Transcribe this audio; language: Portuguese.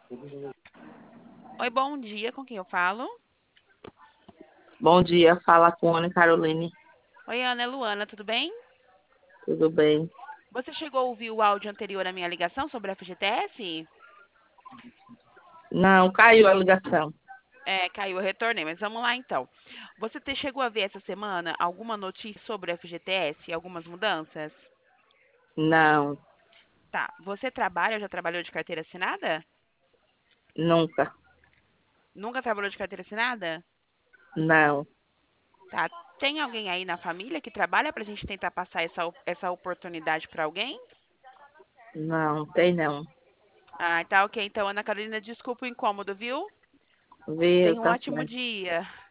Oi, bom dia, com quem eu falo? Bom dia, fala com Ana Caroline. Oi, Ana, é Luana, tudo bem? Tudo bem? Você chegou a ouvir o áudio anterior à minha ligação sobre a FGTS? Não, caiu a ligação. É, caiu, eu retornei, mas vamos lá então. Chegou a ver essa semana alguma notícia sobre a FGTS, algumas mudanças? Não, Tá, você trabalha, já trabalhou de carteira assinada? nunca. Nunca trabalhou de carteira assinada? Não, Tá, tem alguém aí na família que trabalha para a gente tentar passar essa oportunidade para alguém? não, tem não. Ah, tá ok. Então, Ana Carolina, desculpa o incômodo, viu? Viu, Tenha um tá ótimo certo. dia.